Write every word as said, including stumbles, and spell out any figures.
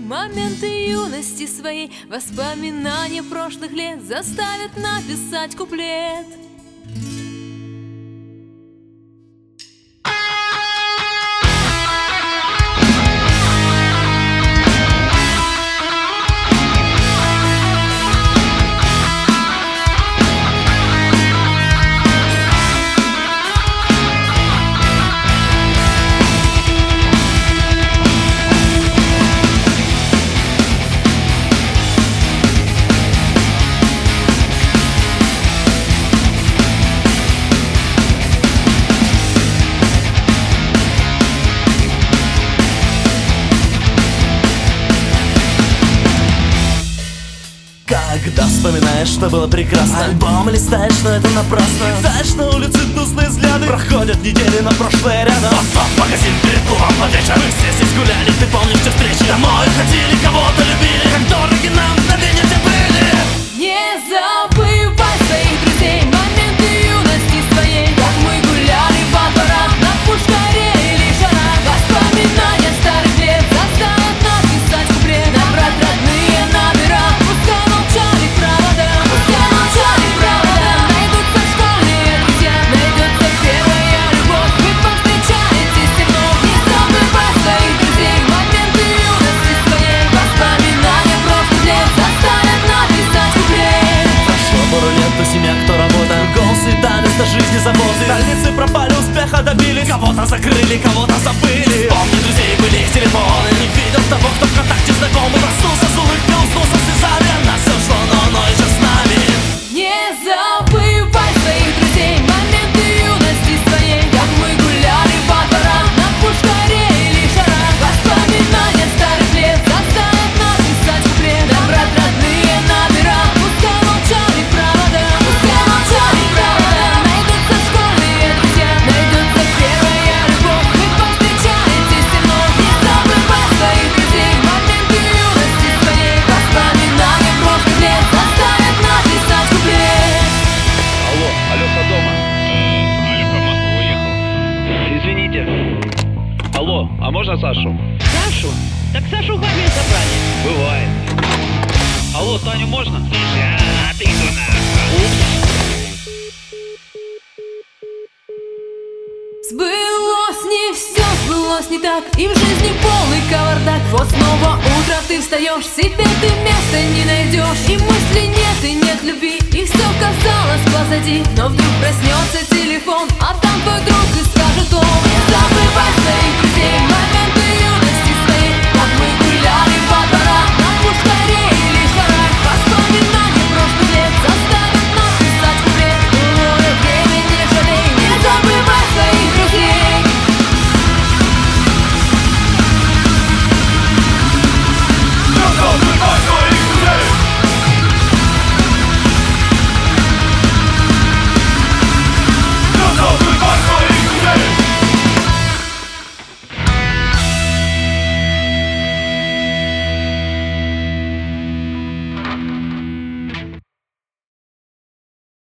моменты юности своей, воспоминания прошлых лет заставят написать куплет. Когда вспоминаешь, что было прекрасно, альбом листаешь, но это напрасно. Знаешь, на улице тусклые взгляды, проходят недели, но прошлое рядом. Пап, магазин перед клубом под вечер, мы все здесь гуляли, ты помнишь те встречи. Домой ходили, кого-то любили, как дороги нам мгновения те были. Не забывай своих друзей, моменты юности своей, как мы гуляли по дворам, на Пушкаре или Шарах. Воспоминания старых лет заставят написать куплет, набрать родные номера, пускай молчали провода, пускай молчали провода. Найдутся школьные друзья, найдется первая любовь, вы повстречаетесь со мной. Не забывай своих друзей, моменты юности своей, воспоминания прошлых лет заставят написать куплет. Прошло пару лет, то семья, кто работает, голос и та место жизни, заботы. Дальницы пропали, успеха добились, кого-то закрыли, кого-то забыли. Помни друзей, были их телефоны, не видел того, кто ВКонтакте знакомый. Проснулся с улыбкой, уснулся с слезами, на все шло, но оно еще с нами. Не забывай своих друзей, моменты юности своей, как мы гуляли по дворам, на Пушкаре или Шарах. Воспоминания старых лет заставят написать куплет, набрать родные номера, пускай молчали провода, пускай молчали провода. Найдутся школьные друзья, найдется первая любовь, вы повстречаетесь со мной. Не забывай своих друзей, моменты юности своей, воспоминания прошлых лет заставят написать куплет. Алло, Алёха дома? Э, Алёха в Москву уехал. Извините. Алло, а можно Сашу? Сашу? Так Сашу в армию забрали. Бывает. Алло, Таню можно? А ты кто Сбылось не все, сбылось не так, и в жизни полный кавардак. Вот снова утро, ты встаешь, себе ты места не найдешь, и мысли нет, и нет любви, и все казалось позади. Но вдруг проснется телефон, а там твой друг и